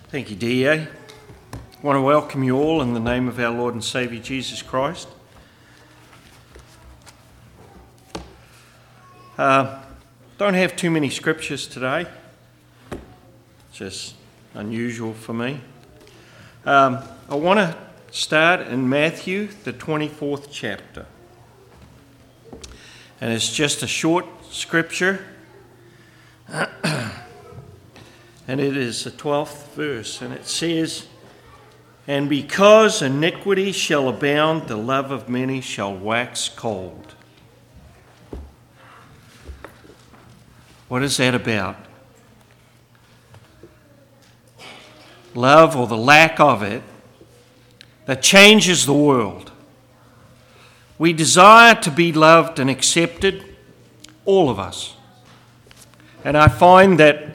Thank you, DA. I want to welcome you all in the name of our Lord and Saviour Jesus Christ. Don't have too many scriptures today. It's just unusual for me. I want to start in Matthew, the 24th chapter. And it's just a short scripture. And it is the 12th verse, and it says, "And because iniquity shall abound, the love of many shall wax cold." What is that about? Love, or the lack of it, that changes the world. We desire to be loved and accepted, all of us. And I find that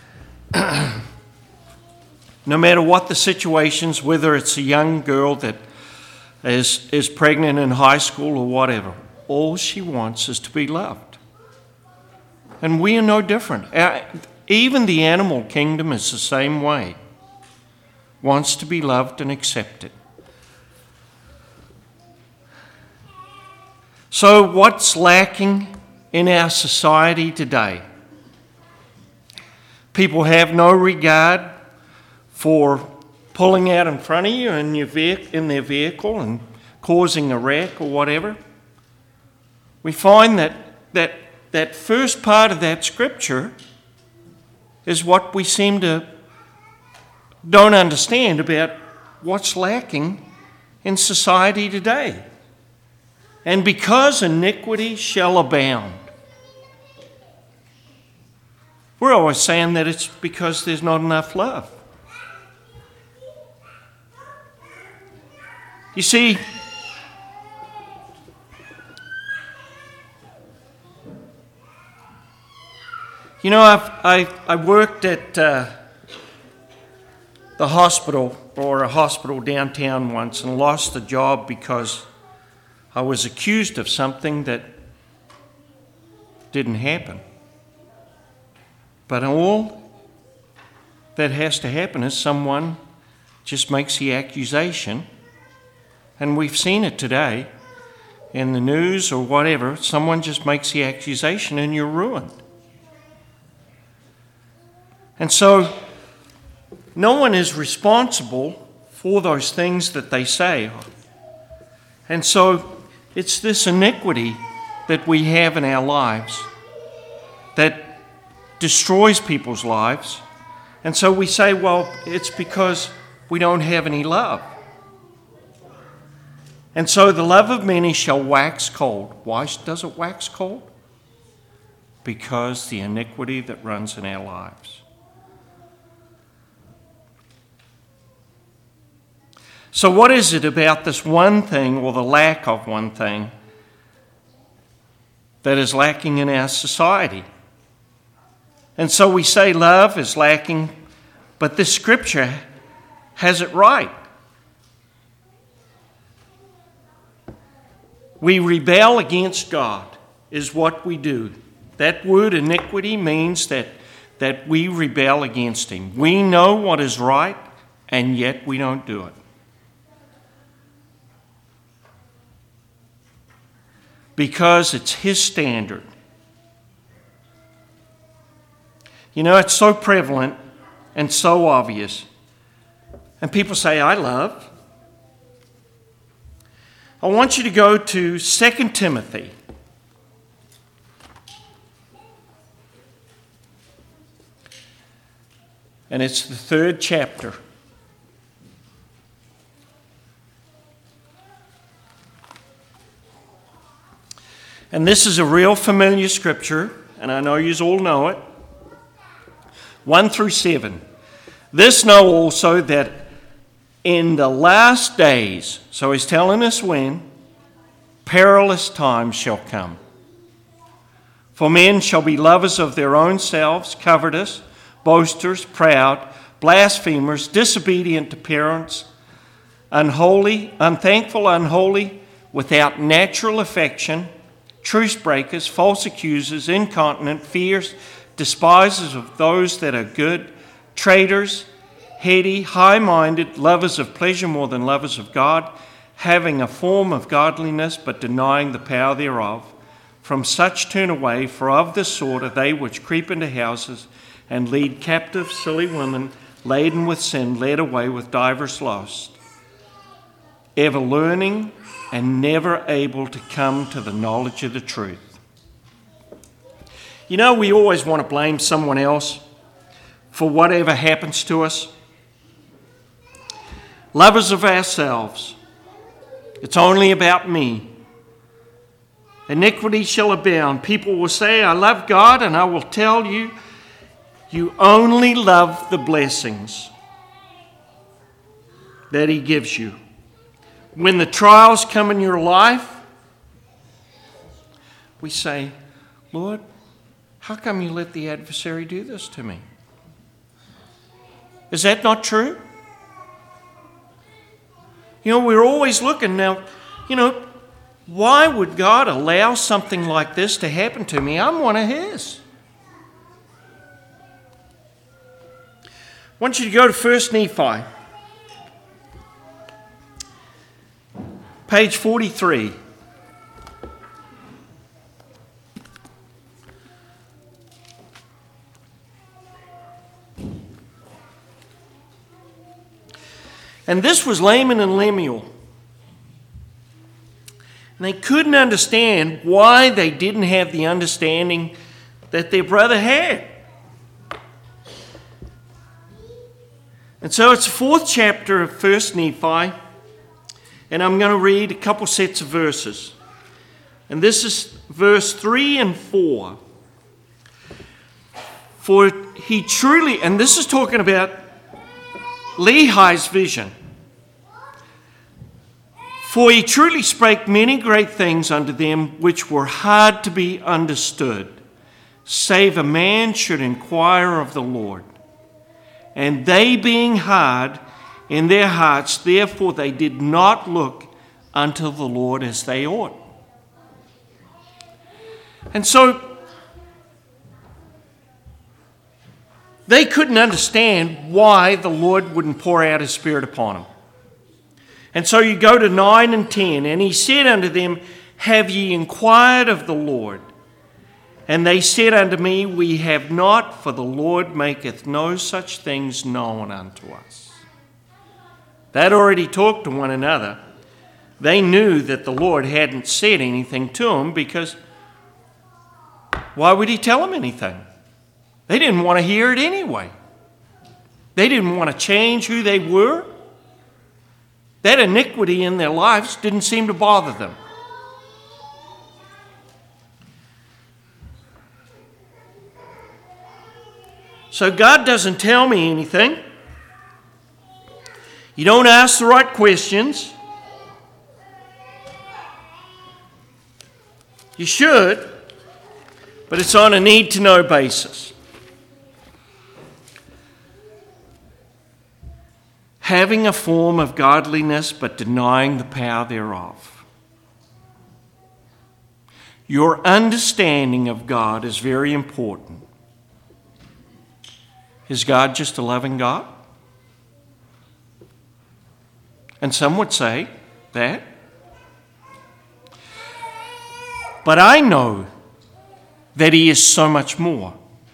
no matter what the situations, whether it's a young girl that is pregnant in high school or whatever, all she wants is to be loved. And we are no different. Even the animal kingdom is the same way. Wants to be loved and accepted. So what's lacking in our society today? People have no regard for pulling out in front of you in their vehicle and causing a wreck or whatever. We find that first part of that scripture is what we seem to don't understand about what's lacking in society today. And because iniquity shall abound. We're always saying that it's because there's not enough love. You see, I worked at the hospital, or a hospital downtown once, and lost the job because I was accused of something that didn't happen. But all that has to happen is someone just makes the accusation, and we've seen it today in the news or whatever. Someone just makes the accusation and you're ruined. And so no one is responsible for those things that they say. And so it's this iniquity that we have in our lives that destroys people's lives. And so we say, well, it's because we don't have any love. And so the love of many shall wax cold. Why does it wax cold? Because the iniquity that runs in our lives. So what is it about this one thing, or the lack of one thing, that is lacking in our society? And so we say love is lacking, but this scripture has it right. We rebel against God is what we do. That word iniquity means that we rebel against Him. We know what is right, and yet we don't do it. Because it's His standard. You know, it's so prevalent and so obvious. And people say, I love. I want you to go to 2 Timothy. And it's the 3rd chapter. And this is a real familiar scripture, and I know you all know it. 1 through 7. This know also that in the last days, so he's telling us when, perilous times shall come. For men shall be lovers of their own selves, covetous, boasters, proud, blasphemers, disobedient to parents, unholy, unthankful, unholy, without natural affection, truce breakers, false accusers, incontinent, fierce, despisers of those that are good, traitors, heady, high-minded, lovers of pleasure more than lovers of God, having a form of godliness but denying the power thereof. From such turn away, for of this sort are they which creep into houses and lead captive silly women, laden with sin, led away with divers lusts, ever learning and never able to come to the knowledge of the truth. You know, we always want to blame someone else for whatever happens to us. Lovers of ourselves. It's only about me. Iniquity shall abound. People will say, I love God, and I will tell you, you only love the blessings that He gives you. When the trials come in your life, we say, Lord, how come you let the adversary do this to me? Is that not true? You know, we're always looking now, why would God allow something like this to happen to me? I'm one of His. I want you to go to 1 Nephi, page 43. And this was Laman and Lemuel. And they couldn't understand why they didn't have the understanding that their brother had. And so it's the 4th chapter of 1 Nephi, and I'm going to read a couple sets of verses. And this is verse 3 and 4. For he truly, and this is talking about Lehi's vision. For he truly spake many great things unto them which were hard to be understood, save a man should inquire of the Lord. And they being hard in their hearts, therefore they did not look unto the Lord as they ought. And so they couldn't understand why the Lord wouldn't pour out His Spirit upon them. And so you go to 9 and 10, and he said unto them, have ye inquired of the Lord? And they said unto me, we have not, for the Lord maketh no such things known unto us. They'd already talked to one another. They knew that the Lord hadn't said anything to them, because why would He tell them anything? They didn't want to hear it anyway. They didn't want to change who they were. That iniquity in their lives didn't seem to bother them. So God doesn't tell me anything. You don't ask the right questions. You should, but it's on a need-to-know basis. Having a form of godliness but denying the power thereof. Your understanding of God is very important. Is God just a loving God? And some would say that. But I know that He is so much more.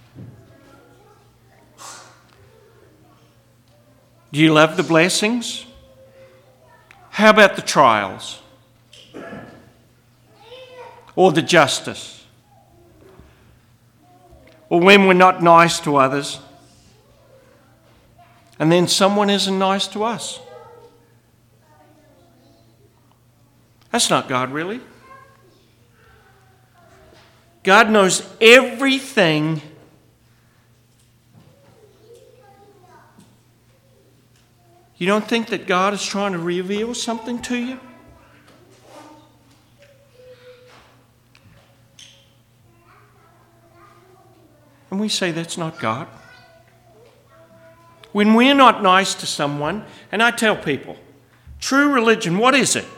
Do you love the blessings? How about the trials? Or the justice? Or when we're not nice to others, and then someone isn't nice to us? That's not God, really. God knows everything. You don't think that God is trying to reveal something to you? And we say that's not God. When we're not nice to someone, and I tell people, true religion, what is it?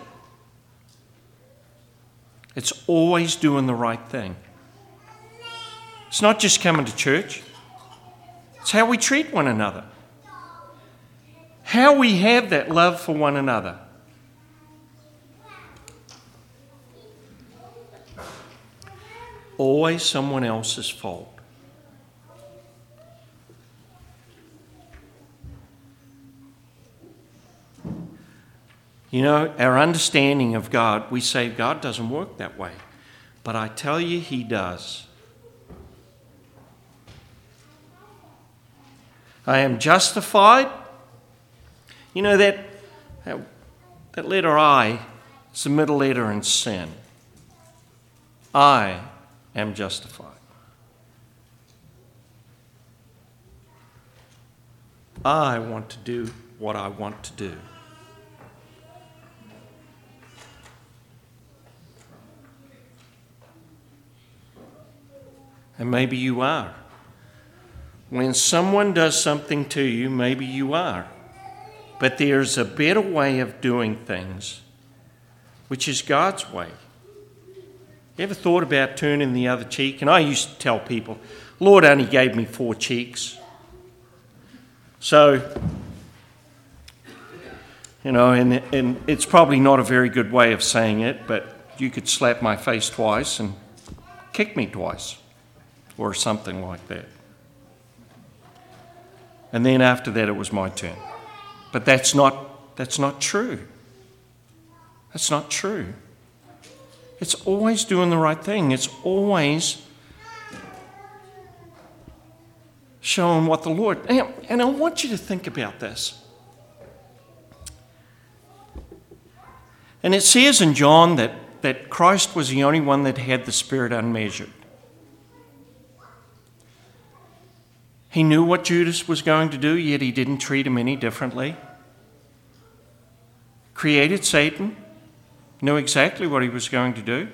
It's always doing the right thing. It's not just coming to church. It's how we treat one another. how we have that love for one another. Always someone else's fault. You know, our understanding of God, we say God doesn't work that way. But I tell you, He does. I am justified. You know, that letter I is the middle letter in sin. I am justified. I want to do what I want to do. And maybe you are. When someone does something to you, maybe you are. But there's a better way of doing things, which is God's way. You ever thought about turning the other cheek? And I used to tell people, Lord only gave me 4 cheeks. So, you know, and it's probably not a very good way of saying it, but you could slap my face twice and kick me twice, or something like that. And then after that, it was my turn. But that's not true. That's not true. It's always doing the right thing. It's always showing what the Lord... And I want you to think about this. And it says in John that Christ was the only one that had the Spirit unmeasured. He knew what Judas was going to do, yet he didn't treat him any differently. Created Satan, knew exactly what he was going to do.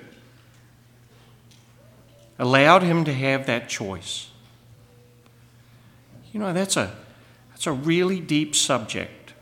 Allowed him to have that choice. You know, that's a really deep subject.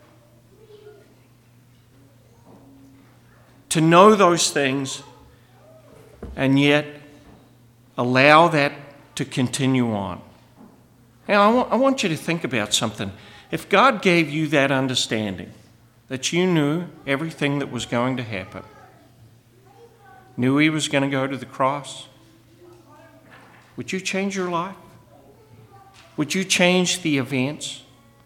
To know those things and yet allow that to continue on. Now, I want you to think about something. If God gave you that understanding, that you knew everything that was going to happen, knew He was going to go to the cross, would you change your life? Would you change the events?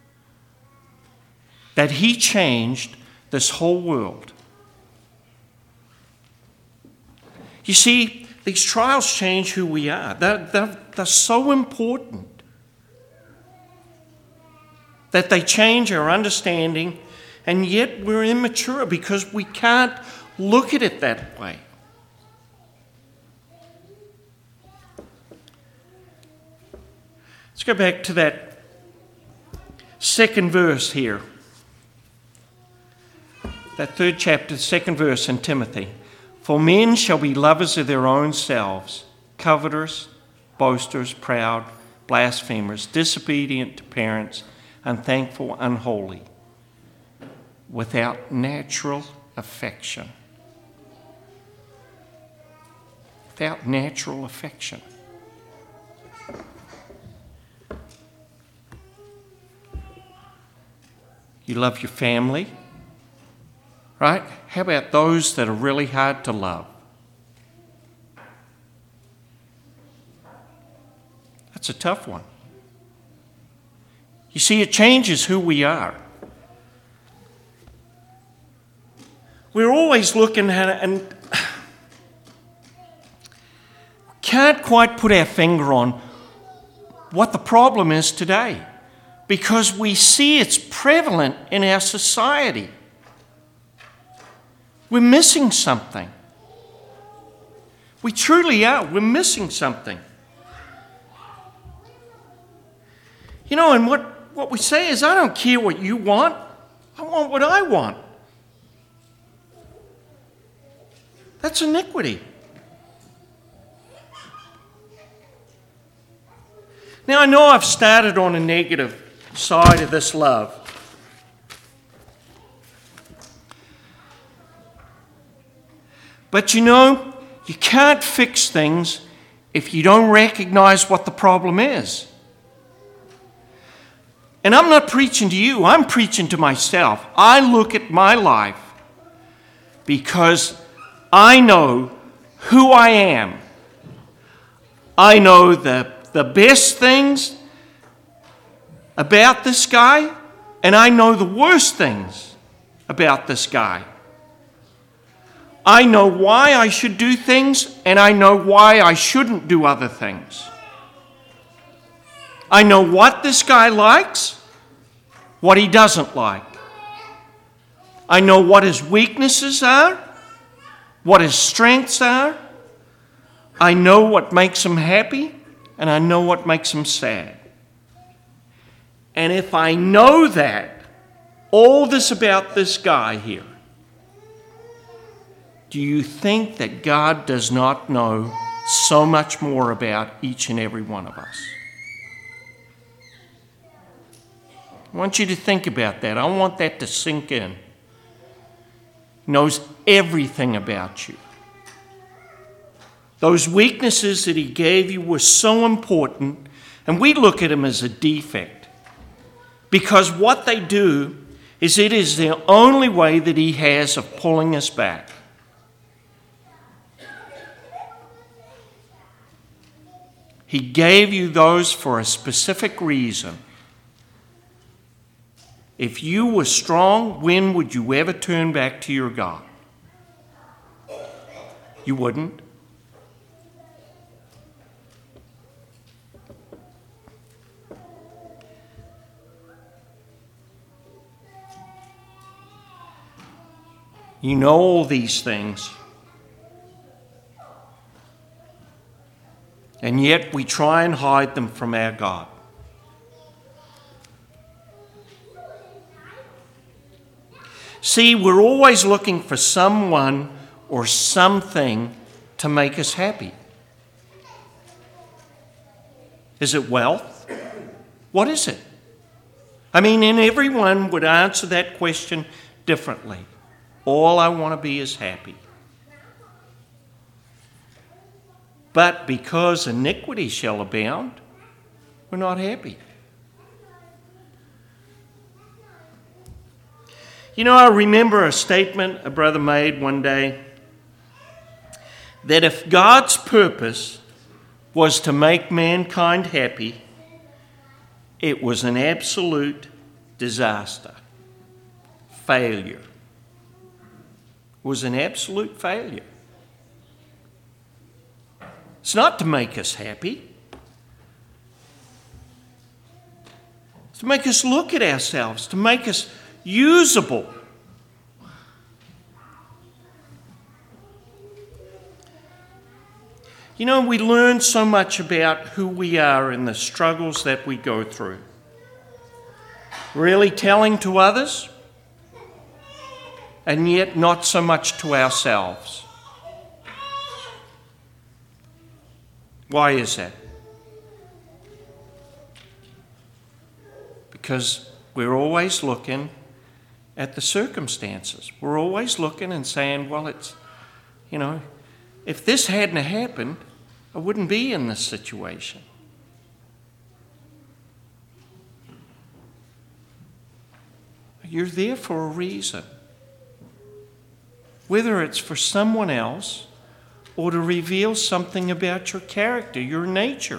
That He changed this whole world. You see, these trials change who we are. They're so important. That they change our understanding, and yet we're immature because we can't look at it that way. Let's go back to that second verse here. That 3rd chapter, 2nd verse in Timothy. For men shall be lovers of their own selves, covetous, boasters, proud, blasphemers, disobedient to parents, unthankful, unholy, without natural affection. Without natural affection. You love your family, right? How about those that are really hard to love? That's a tough one. You see, it changes who we are. We're always looking at it and can't quite put our finger on what the problem is today because we see it's prevalent in our society. We're missing something. We truly are. We're missing something. You know, and what we say is, I don't care what you want. I want what I want. That's iniquity. Now, I know I've started on a negative side of this love. But you know, you can't fix things if you don't recognize what the problem is. And I'm not preaching to you, I'm preaching to myself. I look at my life because I know who I am. I know the best things about this guy, and I know the worst things about this guy. I know why I should do things, and I know why I shouldn't do other things. I know what this guy likes, what he doesn't like. I know what his weaknesses are, what his strengths are. I know what makes him happy, and I know what makes him sad. And if I know that, all this about this guy here, do you think that God does not know so much more about each and every one of us? I want you to think about that. I want that to sink in. He knows everything about you. Those weaknesses that he gave you were so important, and we look at them as a defect. Because what they do is it is the only way that he has of pulling us back. He gave you those for a specific reason. If you were strong, when would you ever turn back to your God? You wouldn't. You know all these things. And yet we try and hide them from our God. See, we're always looking for someone or something to make us happy. Is it wealth? What is it? I mean, and everyone would answer that question differently. All I want to be is happy. But because iniquity shall abound, we're not happy. You know, I remember a statement a brother made one day that if God's purpose was to make mankind happy, it was an absolute disaster, failure. It was an absolute failure. It's not to make us happy. It's to make us look at ourselves, to make us usable. You know, we learn so much about who we are and the struggles that we go through. Really telling to others, and yet not so much to ourselves. Why is that? Because we're always looking at the circumstances. We're always looking and saying, well, it's, you know, if this hadn't happened, I wouldn't be in this situation. You're there for a reason. Whether it's for someone else or to reveal something about your character, your nature.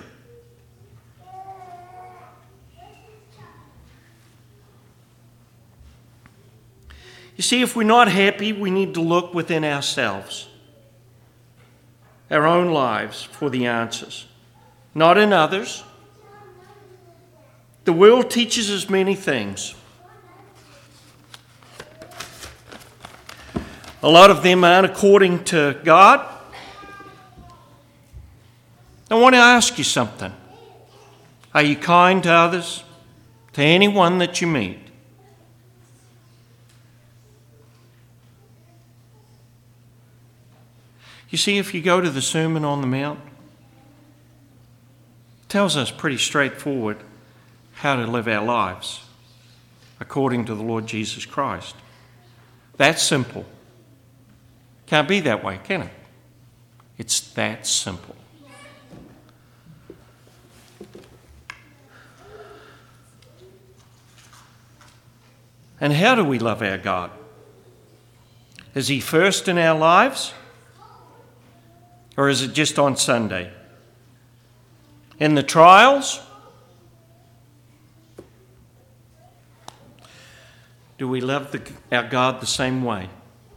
You see, if we're not happy, we need to look within ourselves, our own lives, for the answers, not in others. The world teaches us many things. A lot of them aren't according to God. I want to ask you something. Are you kind to others, to anyone that you meet? You see, if you go to the Sermon on the Mount, it tells us pretty straightforward how to live our lives according to the Lord Jesus Christ. That's simple. Can't be that way, can it? It's that simple. And how do we love our God? Is he first in our lives? Or is it just on Sunday? In the trials? Do we love our God the same way?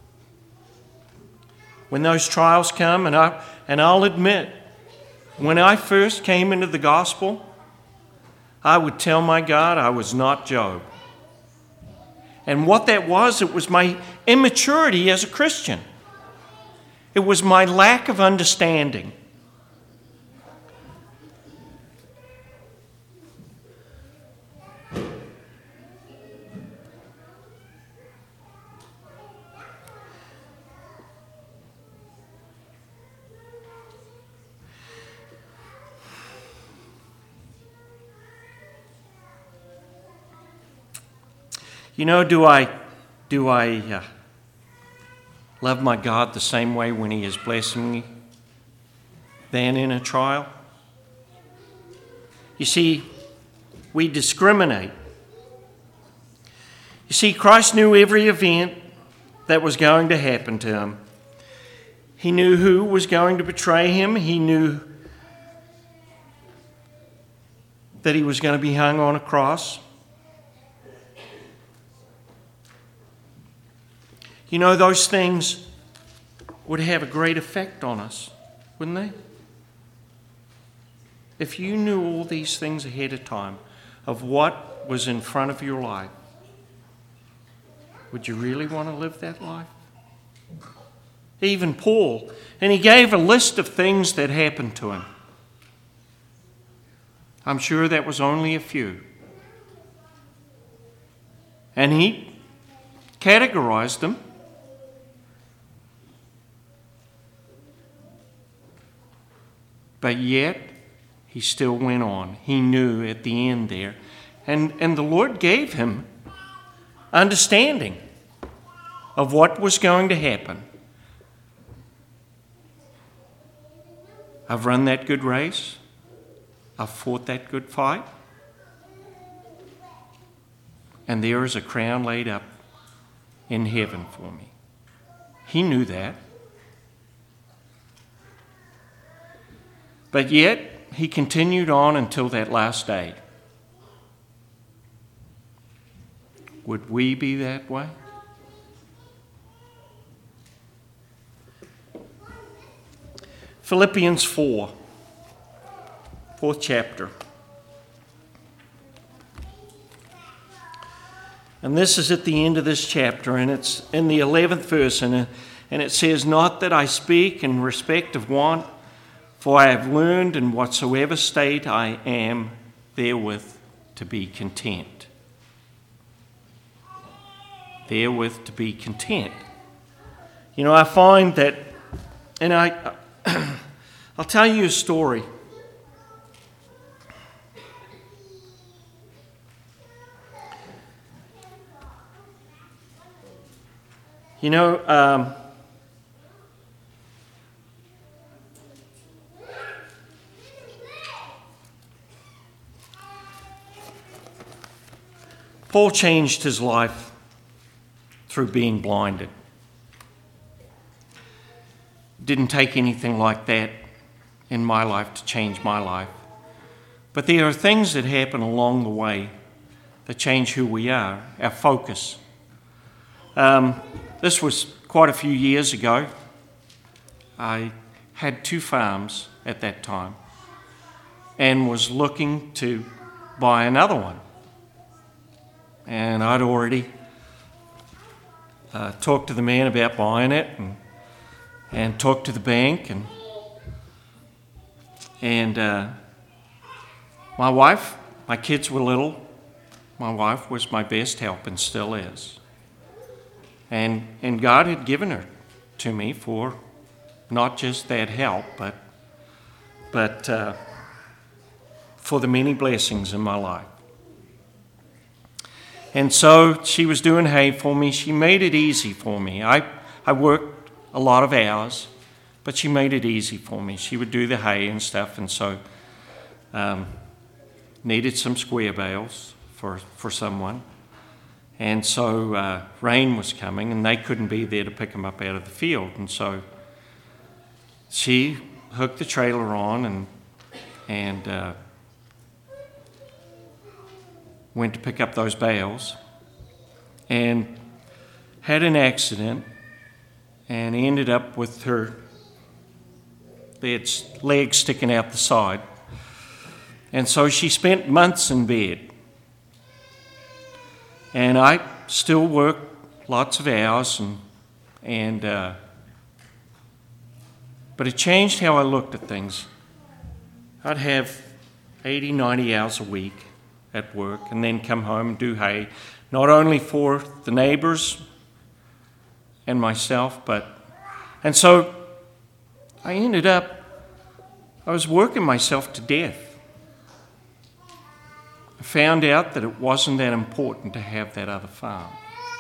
When those trials come, and I'll admit, when I first came into the gospel, I would tell my God I was not Job. And what that was, it was my immaturity as a Christian. It was my lack of understanding. You know, do I love my God the same way when he is blessing me than in a trial? You see, we discriminate. You see, Christ knew every event that was going to happen to him. He knew who was going to betray him. He knew that he was going to be hung on a cross. You know, those things would have a great effect on us, wouldn't they? If you knew all these things ahead of time of what was in front of your life, would you really want to live that life? Even Paul, and he gave a list of things that happened to him. I'm sure that was only a few. And he categorized them. But yet, he still went on. He knew at the end there. And the Lord gave him understanding of what was going to happen. I've run that good race. I've fought that good fight. And there is a crown laid up in heaven for me. He knew that. But yet, he continued on until that last day. Would we be that way? Philippians 4, 4th chapter. And this is at the end of this chapter, and it's in the 11th verse, and it says, "Not that I speak in respect of want, for I have learned in whatsoever state I am therewith to be content." Therewith to be content. You know, I find that, and I'll tell you a story. You know, Paul changed his life through being blinded. Didn't take anything like that in my life to change my life. But there are things that happen along the way that change who we are, our focus. This was quite a few years ago. I had 2 farms at that time and was looking to buy another one. And I'd already talked to the man about buying it and talked to the bank. And my wife, my kids were little. My wife was my best help and still is. And God had given her to me for not just that help, but for the many blessings in my life. And so she was doing hay for me. She made it easy for me. I worked a lot of hours, but she made it easy for me. She would do the hay and stuff, and so needed some square bales for someone. And so rain was coming, and they couldn't be there to pick them up out of the field. And so she hooked the trailer on and went to pick up those bales and had an accident and ended up with her legs sticking out the side. And so she spent months in bed. And I still work lots of hours, but it changed how I looked at things. I'd have 80, 90 hours a week at work and then come home and do hay, not only for the neighbors and myself, and so I was working myself to death. I found out that it wasn't that important to have that other farm.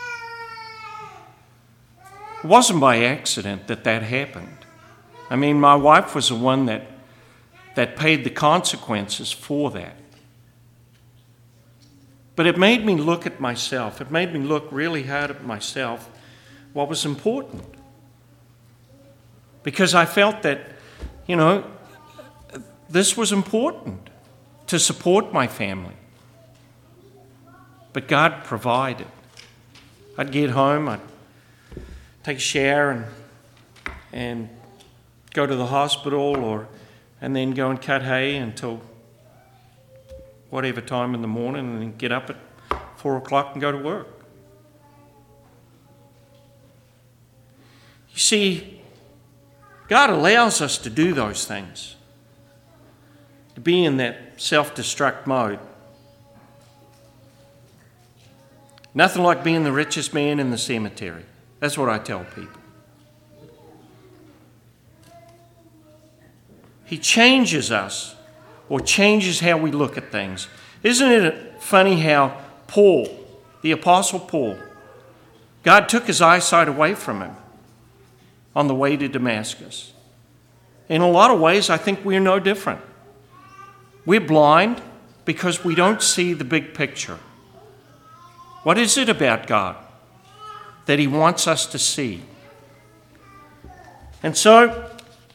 It wasn't by accident that happened. I mean, my wife was the one that paid the consequences for that. But it made me look at myself. It made me look really hard at myself, what was important. Because I felt that, this was important to support my family. But God provided. I'd get home, I'd take a shower and go to the hospital and then go and cut hay until whatever time in the morning and then get up at 4 o'clock and go to work. You see, God allows us to do those things, to be in that self-destruct mode. Nothing like being the richest man in the cemetery. That's what I tell people. He changes us, or changes how we look at things. Isn't it funny how Paul, the Apostle Paul, God took his eyesight away from him on the way to Damascus. In a lot of ways, I think we're no different. We're blind because we don't see the big picture. What is it about God that he wants us to see? And so,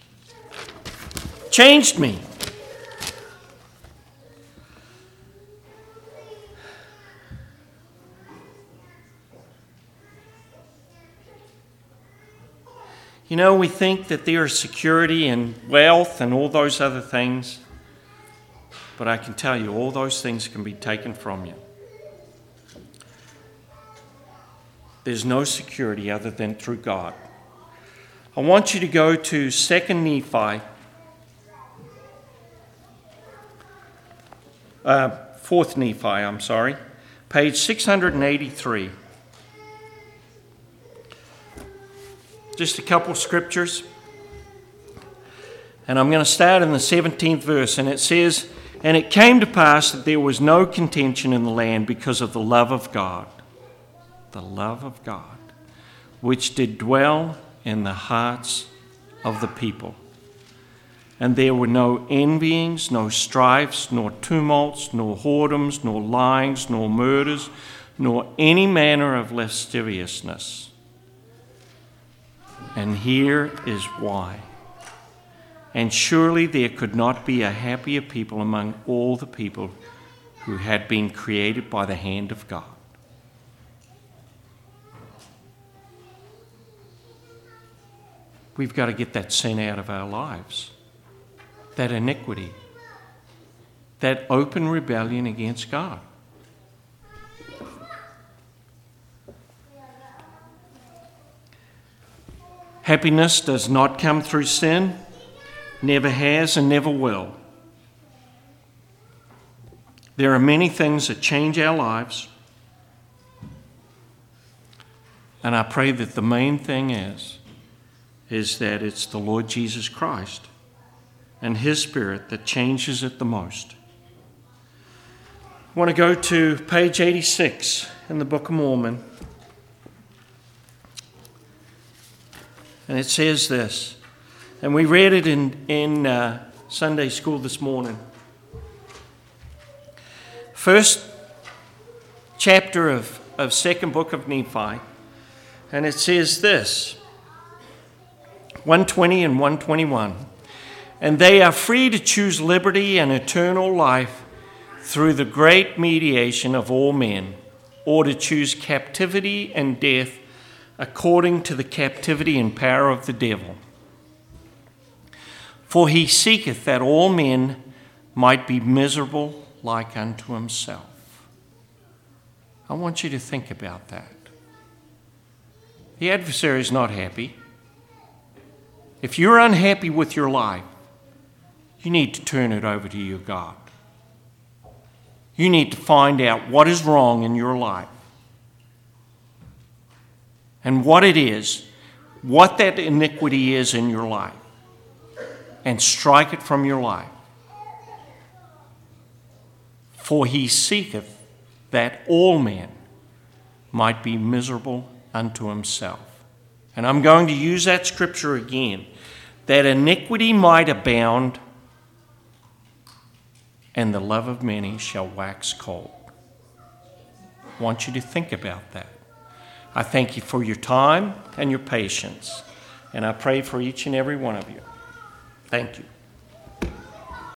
changed me. We think that there is security and wealth and all those other things, but I can tell you all those things can be taken from you. There's no security other than through God. I want you to go to 2 Nephi, 4th Nephi, page 683. Just a couple scriptures. And I'm going to start in the 17th verse, and it says, "And it came to pass that there was no contention in the land because of the love of God, which did dwell in the hearts of the people. And there were no envyings, no strifes, nor tumults, nor whoredoms, nor lyings, nor murders, nor any manner of lasciviousness." And here is why. "And surely there could not be a happier people among all the people who had been created by the hand of God." We've got to get that sin out of our lives, that iniquity, that open rebellion against God. Happiness does not come through sin, never has and never will. There are many things that change our lives, and I pray that the main thing is that it's the Lord Jesus Christ and his Spirit that changes it the most. I want to go to page 86 in the Book of Mormon. And it says this, and we read it in Sunday school this morning. First chapter of of second book of Nephi, and it says this, 120 and 121. And they are free to choose liberty and eternal life through the great mediation of all men, or to choose captivity and death according to the captivity and power of the devil. For he seeketh that all men might be miserable like unto himself. I want you to think about that. The adversary is not happy. If you're unhappy with your life, you need to turn it over to your God. You need to find out what is wrong in your life and what it is, what that iniquity is in your life, and strike it from your life. For he seeketh that all men might be miserable unto himself. And I'm going to use that scripture again. That iniquity might abound, and the love of many shall wax cold. I want you to think about that. I thank you for your time and your patience, and I pray for each and every one of you. Thank you.